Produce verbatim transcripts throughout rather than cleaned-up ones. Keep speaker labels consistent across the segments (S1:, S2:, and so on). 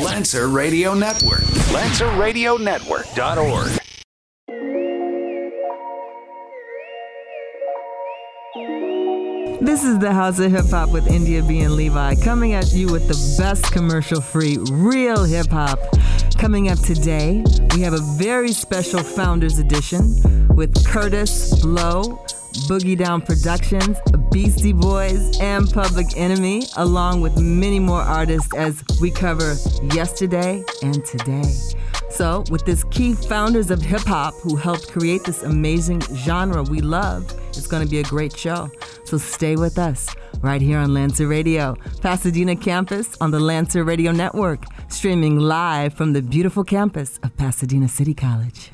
S1: Lancer Radio Network. Lancer Radio Network dot org.
S2: This is the House of Hip Hop with India B and Levi, coming at you with the best commercial-free, real hip hop. Coming up today, we have a very special Founders Edition with Curtis Blow, Boogie Down Productions, Beastie Boys, and Public Enemy, along with many more artists as we cover yesterday and today. So, with this key founders of hip-hop who helped create this amazing genre we love, it's going to be a great show. So stay with us right here on Lancer Radio, Pasadena campus on the Lancer Radio Network, streaming live from the beautiful campus of Pasadena City College.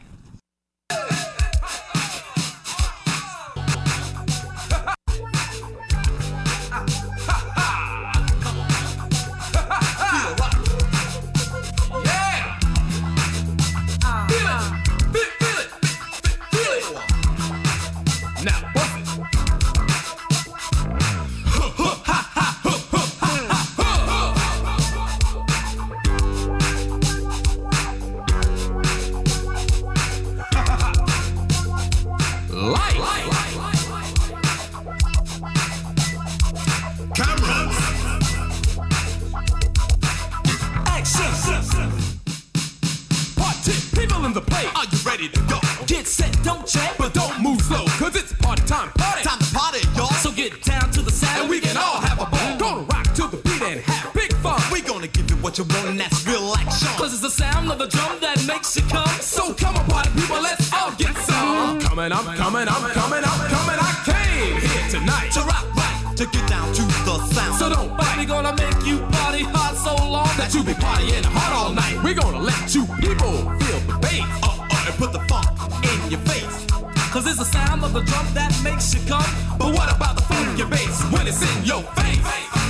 S3: I'm coming, I'm coming, I'm coming, I came here tonight to rock right, to get down to the sound. So don't bite, we gonna make you party hard so long that you be partying hard all night. We're gonna let you people feel the bass, uh, uh, and put the funk in your face. Cause it's the sound of the drum that makes you come. But what about the funky bass when it's in your face?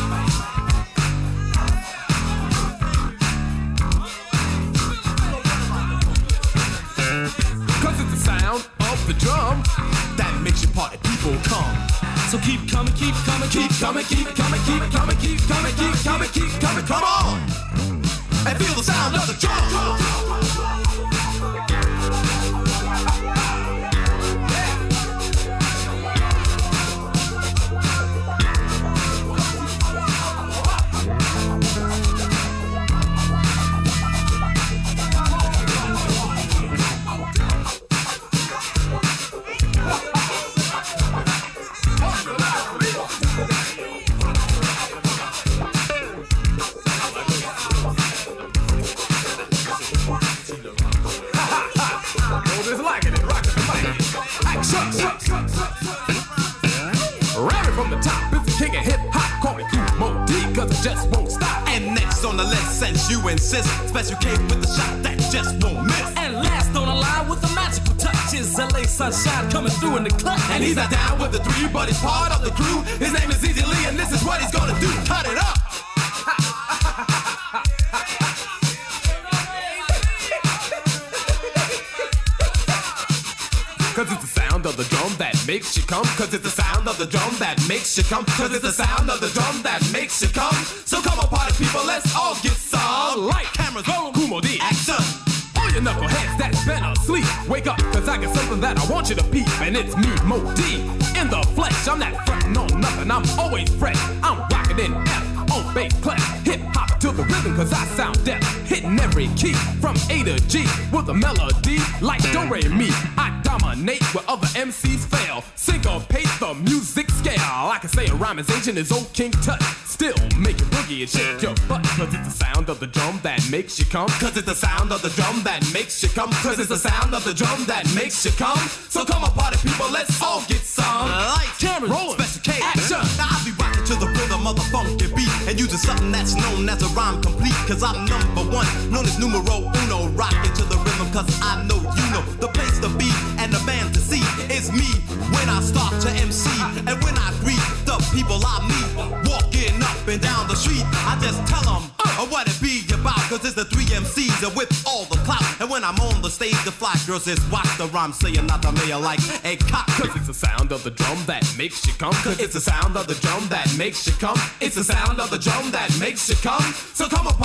S3: Cause it's the sound of the drum that makes your party people come. So keep coming, keep coming, keep coming, keep coming, keep coming, keep coming, keep coming, keep coming, come on! And feel the sound of the drum. From the top, it's the king of hip-hop, call me Kumo D, cause it just won't stop. And next on the list, since you insist, Special K with the shot that just won't miss. And last on the line with the magical touch is L A Sunshine coming through in the clutch. And he's not down with the three, but he's part of the crew. His name is Easy Lee, and this is what he's gonna do, cut it up. Cause it's the sound of the drum that makes you come. Cause it's the sound of the drum that makes you come. Cause it's the sound of the drum that makes you come. So come on party people, let's all get some light. Cameras roll, Kumo D, action. All you knuckleheads that's been asleep, wake up, cause I got something that I want you to peep. And it's me, Mo D, in the flesh. I'm not fretting on nothing, I'm always fresh. I'm rocking in F on bass clap. Hip hop to the rhythm cause I sound deaf. Hitting every key from A to G with a melody like do re mi. I dominate where other M Cs fail. Syncopate the music scale. I can say a rhyme is ancient as old King Tut. Still make you boogie and shake your butt. Cause it's the sound of the drum that makes you come. Cause it's the sound of the drum that makes you come. Cause it's the sound of the drum that makes you come. So come on party people, let's all get some lights, cameras, rolling, Special K, action. Now I be rocking to the rhythm of the funky beat and using something that's known as a rhyme complete. Cause I'm number one, known as numero uno. Rocking to the rhythm cause I know you know the place to be and the man to see is me when I start to M C. And when I greet the people I meet, walking up and down the street, I just tell them uh, what it be about. Cause it's the three M Cs and with all the clout. And when I'm on the stage, the fly girls is watch the rhyme saying not the mayor like a cop. Cause it's the sound of the drum that makes you come. Cause it's the sound of the drum that makes you come. It's the sound of the drum that makes you come. So come on party people,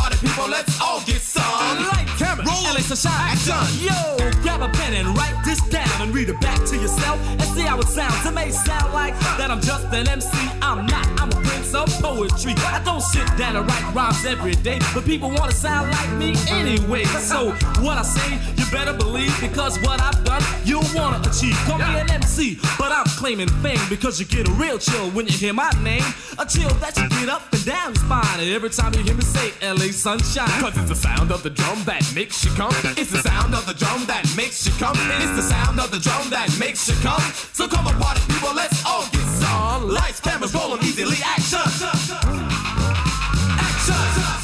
S3: people, let's all get some. Light, camera, roll, L A Sunshine, action.
S4: Yo, grab a pen and write this down and read it back to yourself and see how it sounds. It may sound like that I'm just an M C. I'm not. I'm a prince of poetry. I don't sit down and write rhymes every day, but people want to sound like me anyway. So what I say, you better believe, because what I've done, you'll want to achieve. Call me an M C, but I'm claiming fame because you get a real chill when you hear my name. A chill that you get up and down your spine, and every time you hear me say L A Sunshine.
S3: Cause it's the sound of the drum that makes you come. It's the sound of the drum that makes you come. It's the sound of the drum that makes you come. So come on, party people, let's all get some. Lights, cameras, rolling easily, action. Action. Action.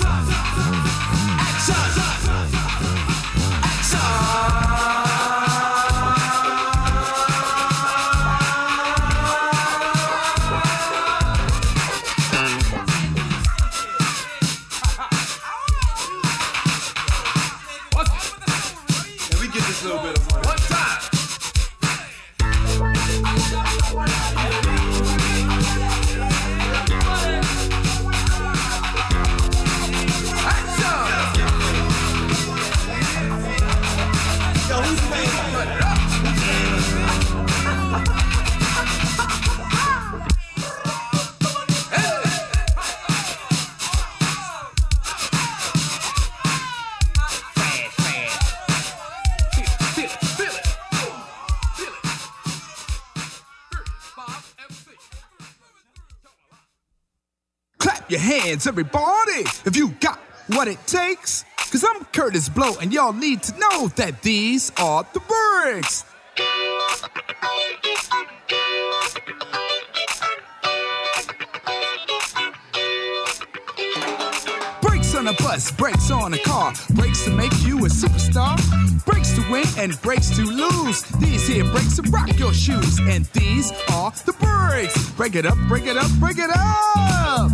S5: Can we get this little bit of money?
S3: One time.
S5: Your hands, everybody, if you got what it takes. Cause I'm Curtis Blow, and y'all need to know that these are the breaks. Brakes on a bus, brakes on a car, brakes to make you a superstar, brakes to win and brakes to lose. These here brakes to rock your shoes, and these are the breaks. Break it up, break it up, break it up.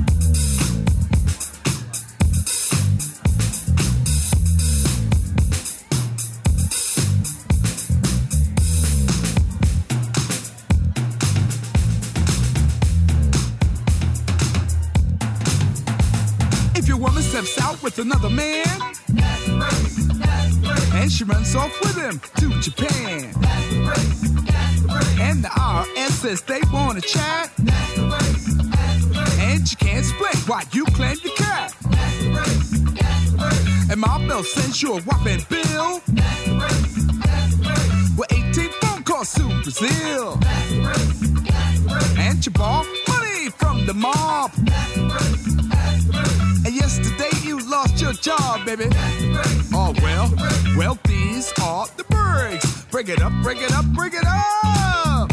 S5: Steps out with another man, that's the race, that's the race. And she runs off with him to Japan, that's the race, that's the race. And the R S says they wanna chat, that's the race, that's the race. And she can't explain why you claim your cat, that's the race, that's the race. And my bill sends you a whopping bill, that's the race, that's the race. With eighteen phone calls to Brazil, that's the race, that's the race. And you borrow money from the mob, that's the race, that's the race. And yesterday you lost your job, baby. Oh, well, well, these are the breaks. Break it up, break it up, break it up.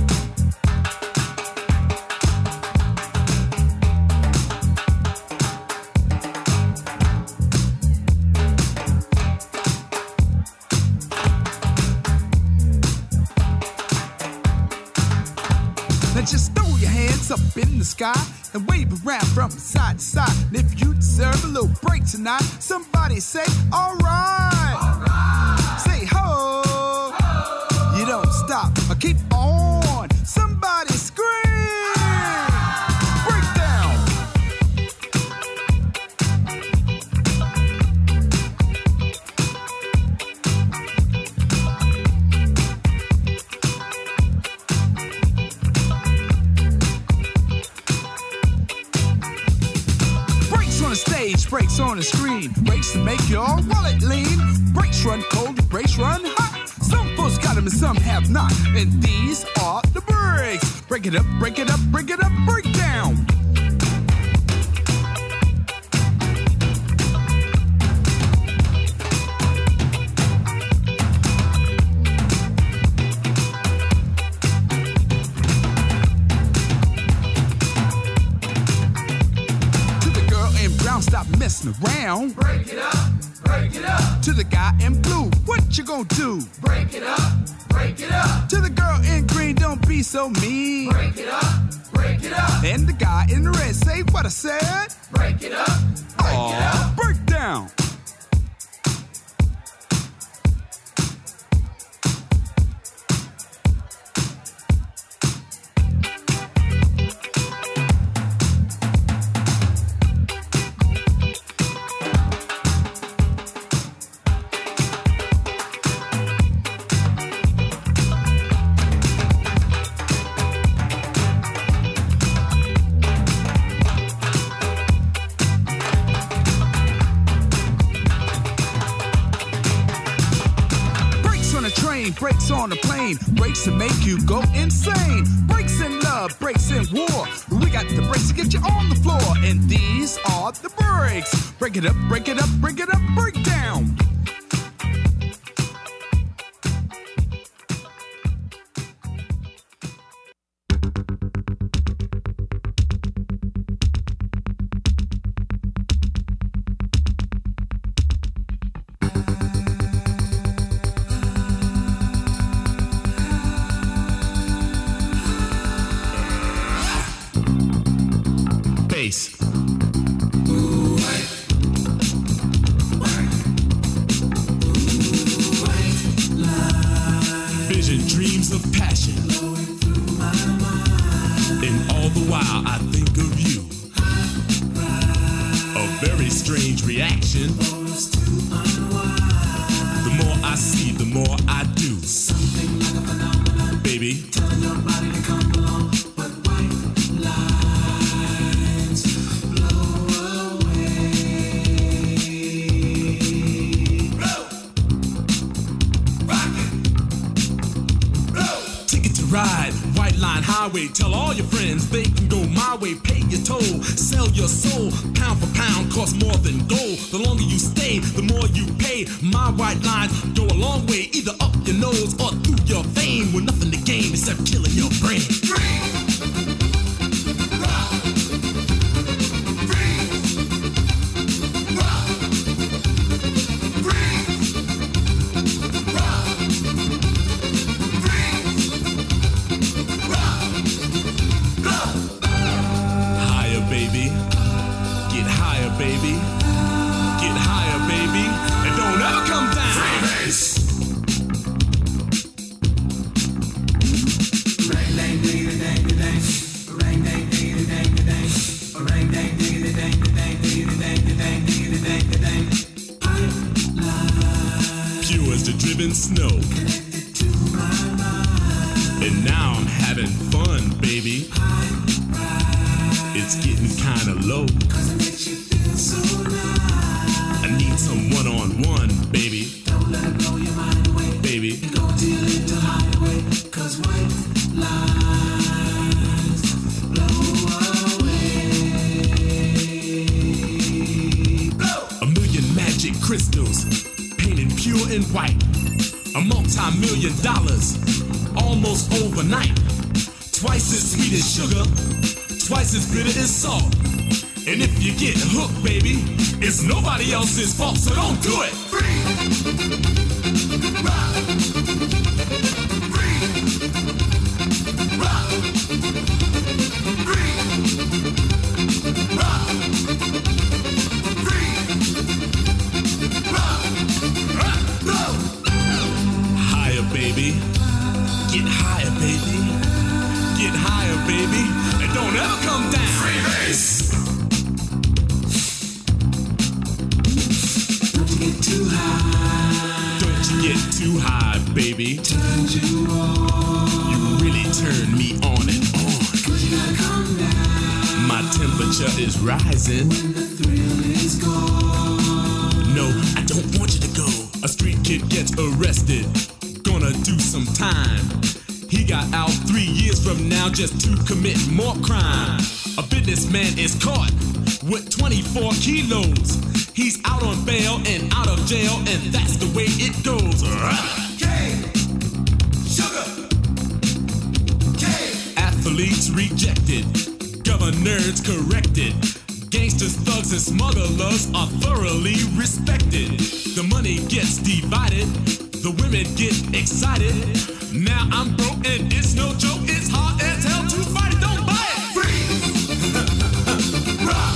S5: Now just throw your hands up in the sky and wave around from side to side. And if you deserve a little break tonight, somebody say, all right. All right. Say, ho. ho. You don't stop or keep on. Somebody scream. Break down. Stage, brakes on the screen, brakes to make your wallet lean. Brakes run cold, brakes run hot. Some folks got them and some have not. And these are the breaks. Break it up, break it up, break it up, break down. Stop messing around.
S3: Break it up, break it up.
S5: To the guy in blue, what you gonna do?
S3: Break it up, break it up.
S5: To the girl in green, don't be so mean.
S3: Break it up, break it up.
S5: And the guy in the red, say what I said.
S3: Break it up, break
S5: Aww,
S3: it up.
S5: Break down. insane. Brakes on the plane, brakes to make you go insane. Brakes in love, brakes in war. We got the brakes to get you on the floor, and these are the brakes. Break it up, break it up, break it up, break down.
S3: Vision, dreams of passion, and all the while I think of you. A very strange reaction. The more I see, the more I do. Something like a phenomenon, baby. Telling your body to come along, but white lines blow away. Blow, rock it, blow. Ticket to ride, White Line Highway. Tell all your friends they can go my way. Pay your toll, sell your soul. Pound for pound, costs more than gold. The longer you stay, the more you pay. My white lines go a long way, either up your nose or through your vein, with nothing to gain except killing your brain. Higher, baby. Get higher, baby. Get higher, baby. And don't ever come down. Freebase. Pure as the driven snow. And now I'm having fun, baby. It's getting kinda low. I need some one-on-one, baby. Don't let it blow your mind away. Baby. Go till little hideaway. Cause white lines blow away. Blow. A million magic crystals painted pure and white. A multi-million dollars almost overnight. Twice as sweet as sugar, twice as bitter as salt. And if you get hooked, baby, it's nobody else's fault, so don't do it. Free. Rock. Free. Rock. Free. Rock. Free. Rock. Rock. Rock. Higher, baby. Get higher, baby. Get higher, baby. And don't ever come down. Freebase. Too high. Don't you get too high, baby. Turn you on. You really turn me on and on. Cause you gotta come down. My temperature is rising. When the thrill is gone. No, I don't want you to go. A street kid gets arrested. Gonna do some time. He got out three years from now just to commit more crime. A businessman is caught with twenty-four kilos. He's out on bail and out of jail, and that's the way it goes. K, sugar, K. Athletes rejected, governors corrected. Gangsters, thugs, and smugglers are thoroughly respected. The money gets divided, the women get excited. Now I'm broke and it's no joke, it's hard as hell to fight it, don't buy it. Freeze! Rock!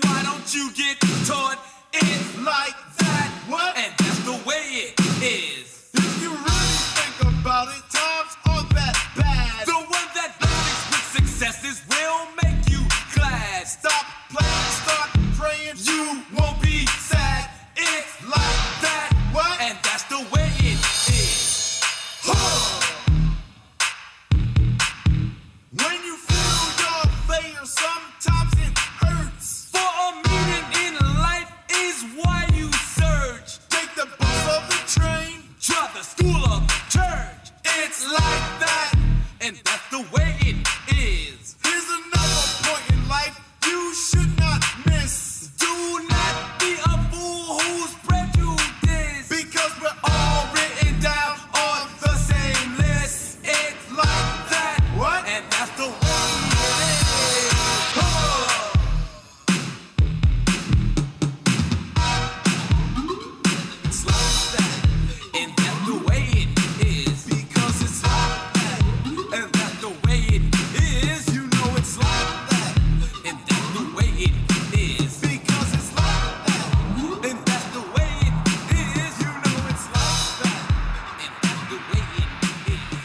S4: why don't you get taught? It's like that, what? And that's the way it is.
S6: If you really think about it, times aren't that bad.
S4: The one that brings with successes will make you glad.
S6: Stop playing, start praying, you won't be sad.
S4: It's like that,
S6: what?
S4: And that's the way it is.
S6: Huh. When you feel your failure, sometimes it hurts.
S4: For a meaning in life is why you search.
S6: Take the bus or the train,
S4: try the school of the church.
S6: It's like that,
S4: and that's the way it is.
S6: Here's another point in life you should not miss.
S4: Do not be a fool who's prejudiced,
S6: because we're all written down on the same list.
S4: It's like that,
S6: what?
S4: And that's the way it is. Oh. It's like that, and that's the way it is.
S6: Because it's like that,
S4: and that's the way it is.
S6: You know it's like that,
S4: and that's the way it is.
S6: because it's like that,
S4: And that's the way it is.
S6: you know it's like that.
S4: And that's the way it is.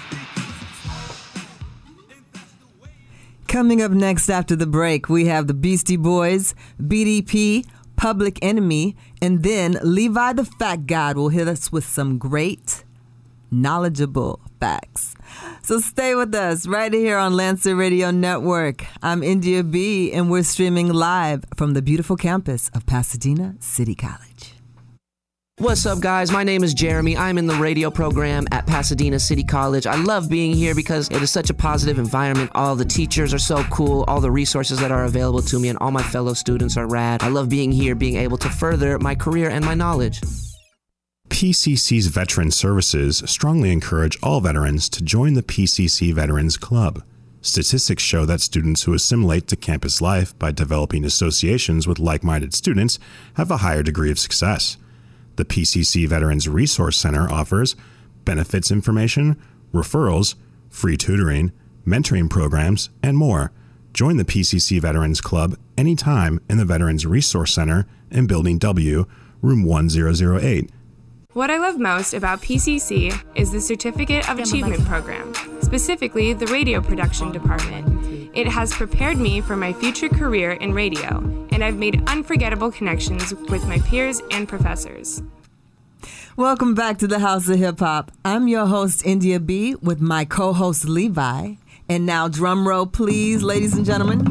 S4: And that's the way it is.
S2: Coming up next after the break, we have the Beastie Boys, B D P, Public Enemy, and then Levi the Fat God will hit us with some great, knowledgeable facts. So stay with us right here on Lancer Radio Network. I'm India B, and we're streaming live from the beautiful campus of Pasadena City College.
S7: What's up, guys? My name is Jeremy. I'm in the radio program at Pasadena City College. I love being here because it is such a positive environment. All the teachers are so cool, all the resources that are available to me, and all my fellow students are rad. I love being here, being able to further my career and my knowledge.
S8: P C C's Veteran Services strongly encourage all veterans to join the P C C Veterans Club. Statistics show that students who assimilate to campus life by developing associations with like-minded students have a higher degree of success. The P C C Veterans Resource Center offers benefits information, referrals, free tutoring, mentoring programs, and more. Join the P C C Veterans Club anytime in the Veterans Resource Center in Building W, room one thousand eight.
S9: What I love most about P C C is the Certificate of Achievement program, specifically the radio production department. It has prepared me for my future career in radio, and I've made unforgettable connections with my peers and professors.
S2: Welcome back to the House of Hip Hop. I'm your host, India B, with my co-host, Levi. And now, drum roll, please, ladies and gentlemen.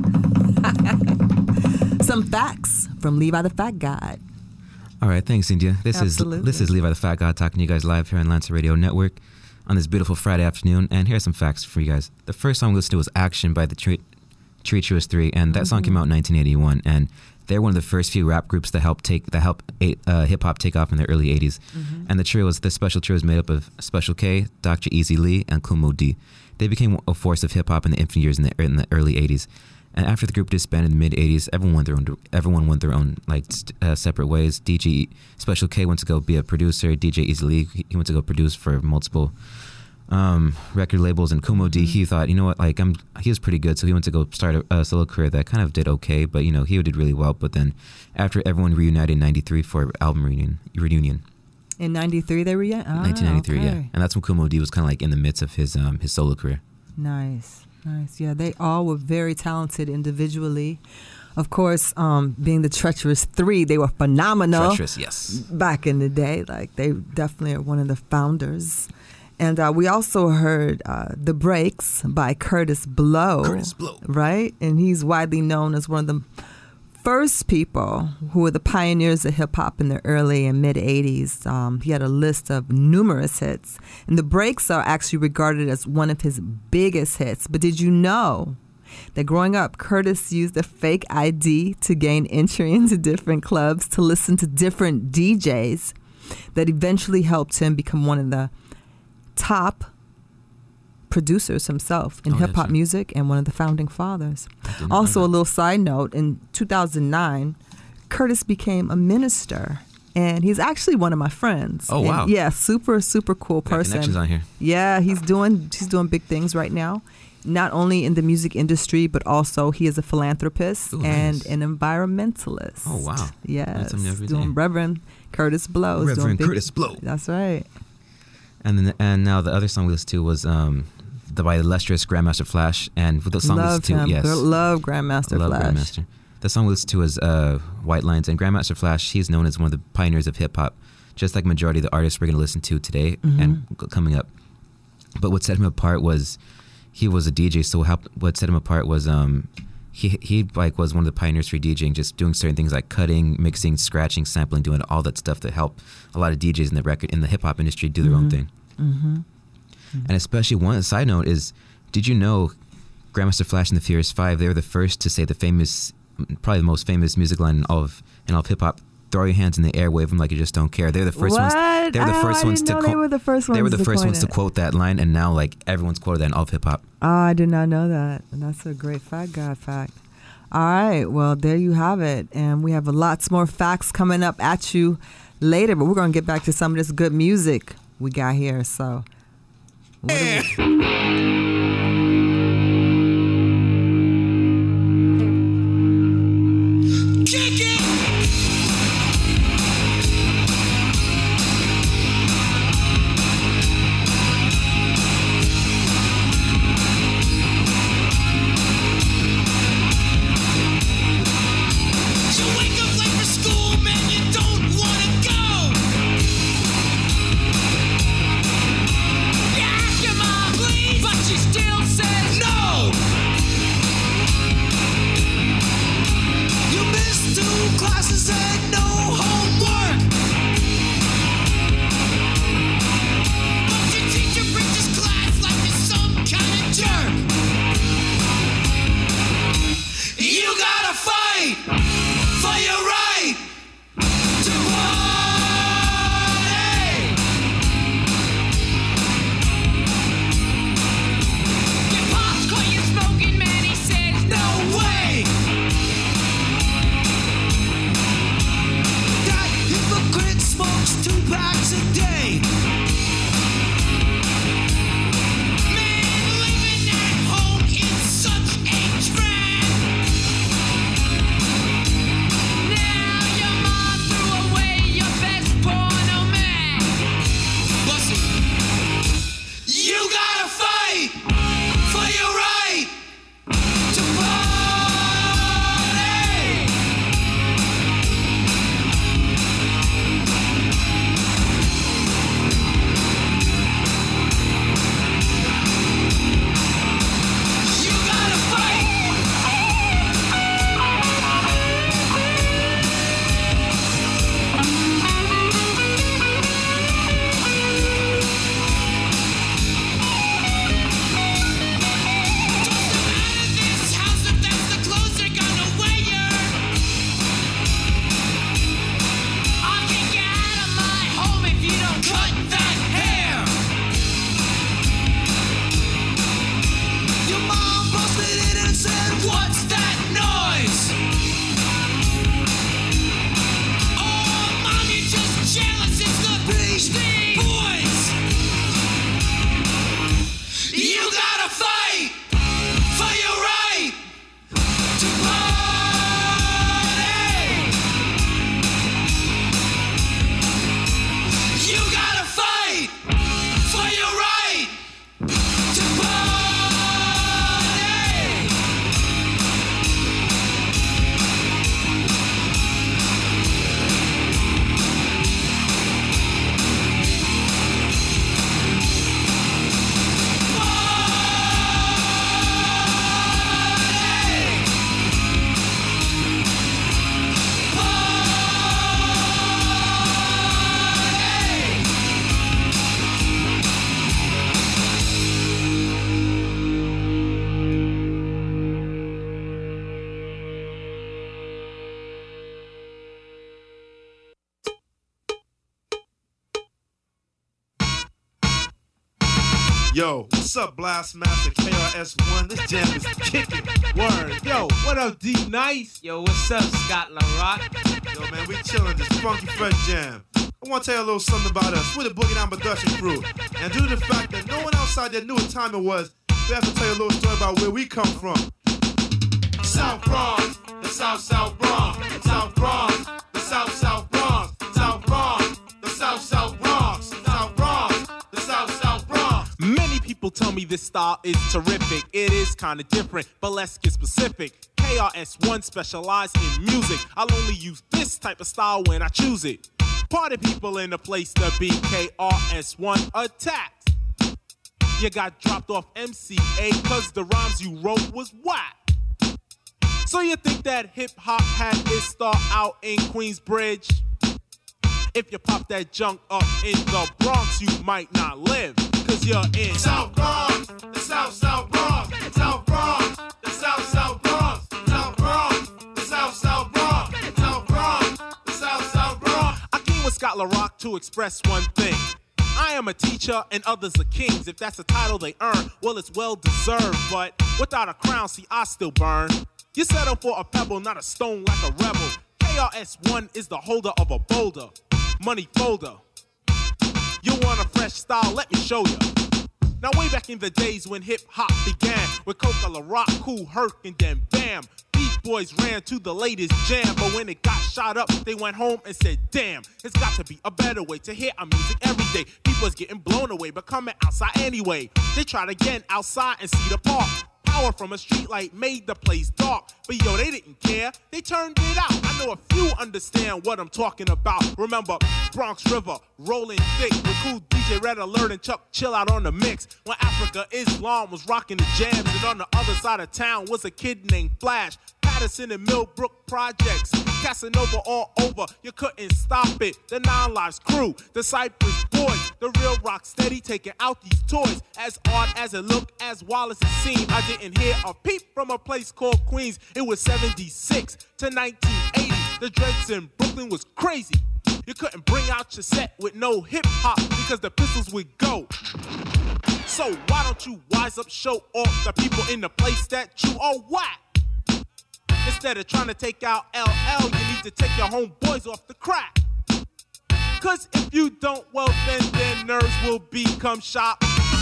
S2: Some facts from Levi the Fat God.
S10: All right, thanks, India. This
S2: Absolutely.
S10: is this is Levi the Fat God talking to you guys live here on Lancer Radio Network on this beautiful Friday afternoon. And here are some facts for you guys. The first song we listened to was Action by the Tre- Treacherous Three, and that mm-hmm. song came out in nineteen eighty-one. And they're one of the first few rap groups that helped take that helped uh, hip hop take off in the early eighties. Mm-hmm. And the trio was the special trio was made up of Special K, Doctor Easy Lee, and Kumo D. They became a force of hip hop in the infant years in the in the early eighties. And after the group disbanded in the mid eighties, everyone went their own everyone went their own like uh, separate ways. D J Special K went to go be a producer. D J Easy Lee, he went to go produce for multiple um, record labels. And Kumo D, he thought, you know what, like I'm he was pretty good, so he went to go start a, a solo career that kind of did okay, but you know he did really well. But then after everyone reunited in ninety-three for album reunion reunion.
S2: In ninety-three they reunited? Oh,
S10: nineteen ninety-three,
S2: okay.
S10: yeah. And that's when Kumo D was kind of like in the midst of his um, his solo career.
S2: Nice. Nice. Yeah, they all were very talented individually. Of course, um, being the Treacherous Three, they were phenomenal.
S10: Treacherous, yes.
S2: Back in the day. Like, they definitely are one of the founders. And uh, we also heard uh, The Breaks by Curtis Blow.
S10: Curtis Blow.
S2: Right? And he's widely known as one of the first people who were the pioneers of hip-hop in the early and mid-eighties. Um, he had a list of numerous hits. And The Breaks are actually regarded as one of his biggest hits. But did you know that growing up, Curtis used a fake I D to gain entry into different clubs, to listen to different D Js that eventually helped him become one of the top producers himself in
S10: oh,
S2: hip-hop
S10: right.
S2: music and one of the founding fathers. Also, a little side note, in two thousand nine, Curtis became a minister, and he's actually one of my friends.
S10: Oh,
S2: and
S10: wow.
S2: Yeah, super, super cool
S10: Got
S2: person.
S10: connections on here.
S2: Yeah, he's doing he's doing big things right now. not only in the music industry, but also he is a philanthropist
S10: Ooh,
S2: and
S10: nice.
S2: an environmentalist.
S10: Oh, wow.
S2: Yes.
S10: That's every
S2: Doing
S10: day.
S2: Reverend Curtis Blow. is doing
S10: Reverend
S2: big-
S10: Curtis Blow.
S2: That's right.
S10: And then, and now the other song we listened to was um, the by the illustrious Grandmaster Flash, and with the song we
S2: Love
S10: listened to,
S2: him.
S10: yes,
S2: Gr- Love Grandmaster
S10: love
S2: Flash.
S10: Grandmaster. The song we listened to was uh, White Lines, and Grandmaster Flash. He's known as one of the pioneers of hip hop, just like majority of the artists we're going to listen to today
S2: Mhm.
S10: and c- coming up. But what set him apart was he was a D J. So how, what set him apart was um, he he like was one of the pioneers for DJing, just doing certain things like cutting, mixing, scratching, sampling, doing all that stuff to help a lot of D Js in the record in the hip hop industry do their
S2: Mhm.
S10: own thing.
S2: Mm-hmm.
S10: And especially one side note is, did you know Grandmaster Flash and the Furious Five, they were the first to say the famous, probably the most famous music line in all of in all of hip hop: "Throw your hands in the air, wave them like you just don't care." They're the first
S2: What?
S10: ones. They're the
S2: Oh,
S10: first
S2: I
S10: ones
S2: didn't
S10: to.
S2: know they were the first
S10: They were
S2: ones
S10: the
S2: to
S10: first
S2: coin
S10: ones to
S2: it.
S10: quote that line, and now like everyone's quoted that in all of hip hop.
S2: Oh, I did not know that. And that's a great fact, God fact. All right. Well, there you have it. And we have lots more facts coming up at you later, but we're going to get back to some of this good music we got here. So, what do we-
S6: You wake up late for school, man, you don't wanna go. You ask your mom, please, but she still says no. You missed two classes and no homework. But your teacher preaches class like you're some kind of jerk. You gotta fight for your right to party. Your pops caught you smoking, man. He says no way. That hypocrite smokes two packs a day. Man, living at home is such a drag. Now your mom threw away your best porno mag. Bussy, you gotta fight for your right to party. You gotta fight. This house, if that's the clothes they're gonna wear. I'll kick you out of my home if you don't cut that hair. Your mom busted in and said, "What's that noise?" Oh, mom, you're just jealous. It's the Beastie Boys. You gotta fight for your right to party. You gotta fight for your right to party.
S11: Yo, what's up, Blastmaster K R S One? This jam is kicking. Word. Yo, what up, D Nice?
S12: Yo, what's up, Scott LaRock?
S11: Yo, man, we chillin' this funky fresh jam. I want to tell you a little something about us. We're the Boogie Down Production crew. And due to the fact that no one outside there knew what time it was, we have to tell you a little story about where we come from.
S3: South Bronx, the South South Bronx, South Bronx, the South South Bronx, South Bronx, the South South Bronx, South Bronx, the South South Bronx.
S12: Many people tell me this style is terrific. It is kinda different, but let's get specific. K R S One specialize in music. I'll only use this type of style when I choose it. Party people in the place to be. K R S One attacked. You got dropped off M C A cause the rhymes you wrote was whack. So you think that hip-hop had its start out in Queensbridge? If you pop that junk up in the Bronx, you might not live, cause you're in
S3: South Bronx, the South South Bronx, South Bronx, the South South Bronx, South Bronx, the South South Bronx, South Bronx, the South South Bronx.
S12: I came with Scott LaRock to express one thing. I am a teacher and others are kings. If that's a title they earn, well, it's well deserved. But without a crown, see, I still burn. You settle for a pebble, not a stone like a rebel. K R S One is the holder of a boulder. Money folder. You want a fresh style? Let me show you. Now way back in the days when hip-hop began, with Coca, LaRock, Kool Herc, and then bam, Beach Boys ran to the latest jam. But when it got shot up, they went home and said, damn, it's got to be a better way to hear our music every day. People's getting blown away, but coming outside anyway. They tried again outside and see the park. Power from a streetlight made the place dark. But yo, they didn't care, they turned it out. I know a few understand what I'm talking about. Remember Bronx River, rolling thick with cool D J Red Alert and Chuck Chill out on the mix. When Africa Islam was rocking the jams, and on the other side of town was a kid named Flash. Patterson and Millbrook projects, Casanova all over, you couldn't stop it. The Nine Lives crew, the Cypress Boys, the real rock steady taking out these toys. As odd as it looked, as wild as it seemed, I didn't hear a peep from a place called Queens. It was seventy-six to nineteen eighty, the dreads in Brooklyn was crazy. You couldn't bring out your set with no hip-hop because the pistols would go. So why don't you wise up, show off the people in the place that you are whack? Instead of trying to take out L L, you need to take your homeboys off the crack. Cause if you don't, well then their nerves will become shot.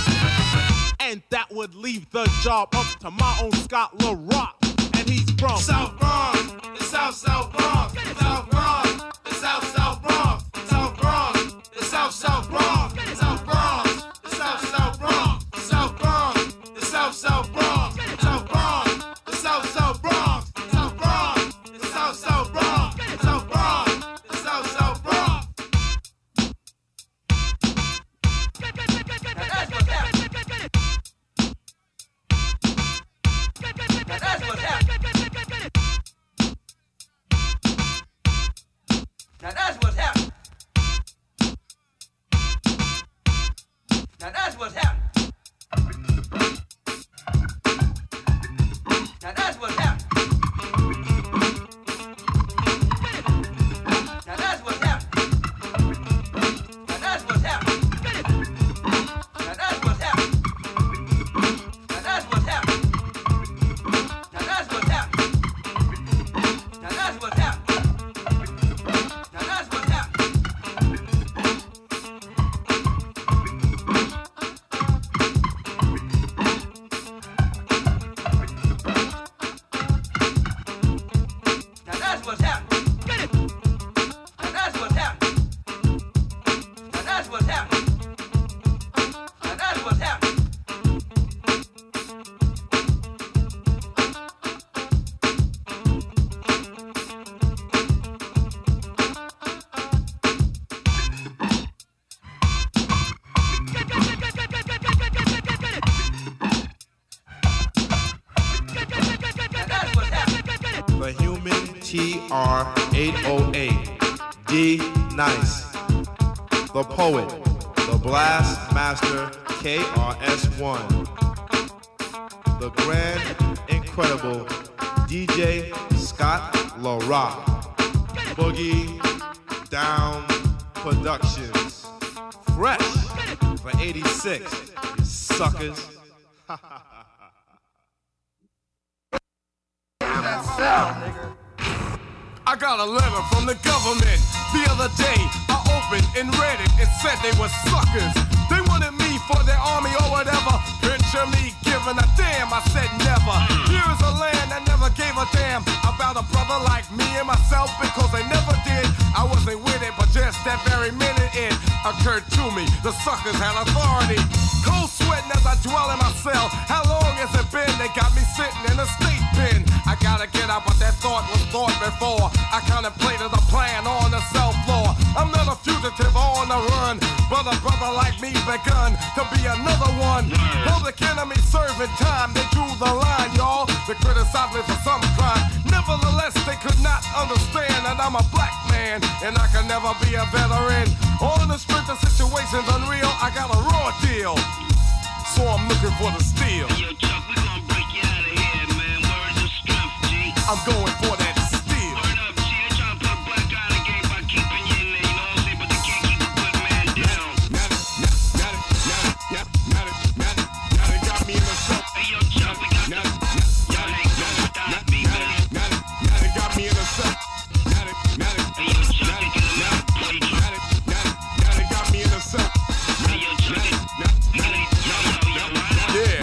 S12: And that would leave the job up to my own Scott LaRock. And he's from
S3: South Bronx, the South South Bronx, South Bronx, the South South Bronx, South Bronx, the South South Bronx, South Bronx, the South South Bronx, South Bronx, the South South Bronx, South Bronx, the South South Bronx. South South Bronx, South Bronx, the South South Bronx. Now that's what's happening. Now that's what's happening. Now that's what's happening. Now that's what's happening. Now that's what's happening.
S11: T R eight oh eight, D Nice, the poet, the blast master, K R S One, the grand, incredible D J Scott LaRock, Boogie Down Productions, fresh for eighty-six, you suckers.
S3: That's out, nigga. I got a letter from the government the other day. I opened and read it. It said they were suckers. They wanted me for their army or whatever. Picture me giving
S13: giving a damn, I said never. Here's a land that never gave a damn about a brother like me and myself, because they never did. I wasn't with it, but just that very minute it occurred to me. The suckers had authority. Cold sweating as I dwell in my cell. How long has it been? They got me sitting in a state pen. I gotta get out, but that thought was thought before. I contemplated a plan on the cell floor. I'm not a fugitive on the run, but a brother like me begun to be another one. Public enemy serving time, they drew the line, y'all. They criticized me for some crime. Nevertheless, they could not understand that I'm a black man, and I can never be a veteran. On the strength of situations unreal, I got a raw deal, so I'm looking for the steel.
S6: Yo, Chuck, we gon' break you out of here, man. Words of strength, G.
S13: I'm going for that steel.
S6: Word up, G. They try to put a black guy in the game by keeping you in there, you know what I'm saying? But they can't keep a good man down.
S13: Now, now, now, now, now, now, now they got me in the cell.
S6: Hey, yo, Chuck, we got
S13: Now,
S6: the... Y'all ain't gonna stop me, man.
S13: now, now they got me in the cell. Now they, now they,
S6: Hey, yo, Chuck, they get him out, play.
S13: now they, now they, now they got me in the cell.
S6: Hey, yo, Chuck, they... Now they... Yo, yo, yo, right?
S13: Yeah.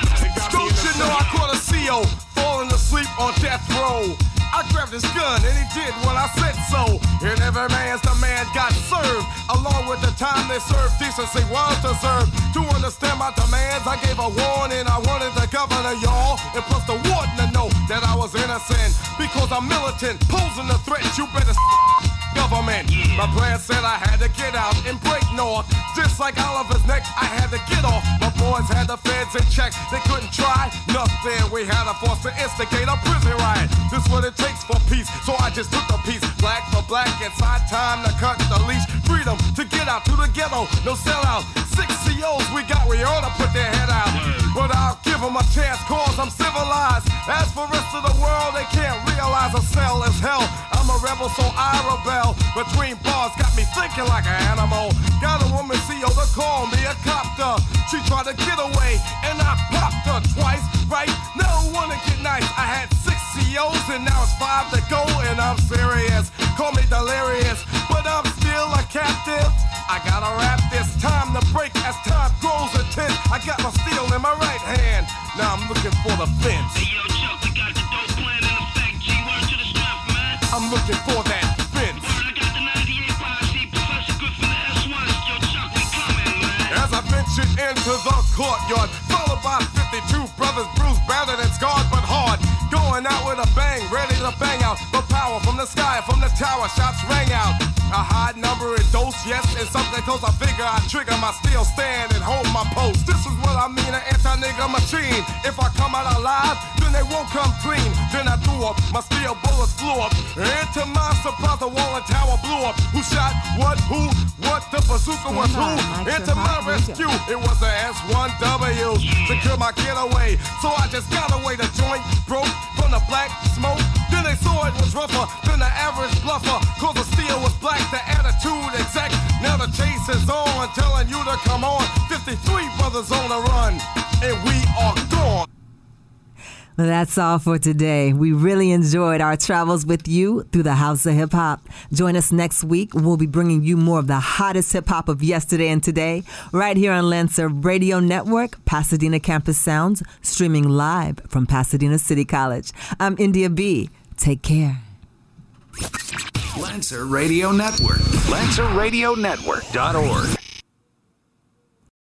S13: Don't you know I caught a C O falling asleep on death row? I grabbed his gun and he did what I said so. And every man's the man got served. Along with the time they served, decency was deserved. To understand my demands, I gave a warning. I wanted the governor, y'all, and plus the warden to know that I was innocent. Because I'm militant, posing a threat, you better s- government. My plan said I had to get out and break north. Just like Oliver's neck, I had to get off. My boys had the feds in check, they couldn't try nothing. We had a force to instigate a prison riot. This what it takes for peace, so I just took the piece. Black for black, inside time to cut the leash. Freedom to get out to the ghetto, no sellout. Six C Os we got, we ought to put their head out. But I'll give them a chance, cause I'm civilized. As for rest of the world, they can't realize a cell is hell. I'm a rebel, so I rebel. Between bars, got me thinking like an animal. Got a woman C O to call me a copter. She tried to get away, and I popped her twice, right? Now I wanna get nice. I had six C Os, and now it's five to go, and I'm serious. Call me delirious, but I'm still a captive. I gotta rap this time to break as time grows intense. I got my steel in my right hand. Now I'm looking for the fence.
S6: Hey, yo, Chuck, we got the dope plan in effect, G. Word to the strength, man.
S13: I'm looking for that fence.
S6: Word, I got the ninety-eight five C, Professor Griffin, the S one. Yo, Chuck, we coming, man.
S13: As I ventured into the courtyard, followed by fifty-two brothers, bruised, battered, and scarred, but hard. Going out with a bang, ready to bang out. The power from the sky, from the tower, shots rang out. A high number in dose, yes, and something close. I figure I trigger my steel stand and hold my post. This is what I mean, an anti-nigga machine. If I come out alive, then they won't come clean. Then I threw up, my steel bullets flew up. And to my surprise, the wall and tower blew up. Who shot what, who, what, the bazooka was who? And to my rescue, it was the S one W. Secure my getaway, so I just got away. The joint broke from the black smoke. Then they saw it was rougher than the average bluffer. Cause the steel was black, the attitude exact. Now the chase is on, telling you to come on. fifty-three brothers on the run, and we are gone.
S2: Well, that's all for today. We really enjoyed our travels with you through the House of Hip Hop. Join us next week. We'll be bringing you more of the hottest hip hop of yesterday and today, right here on Lancer Radio Network, Pasadena Campus Sounds, streaming live from Pasadena City College. I'm India B. Take care.
S1: Lancer Radio Network. Lancer Radio Network dot org.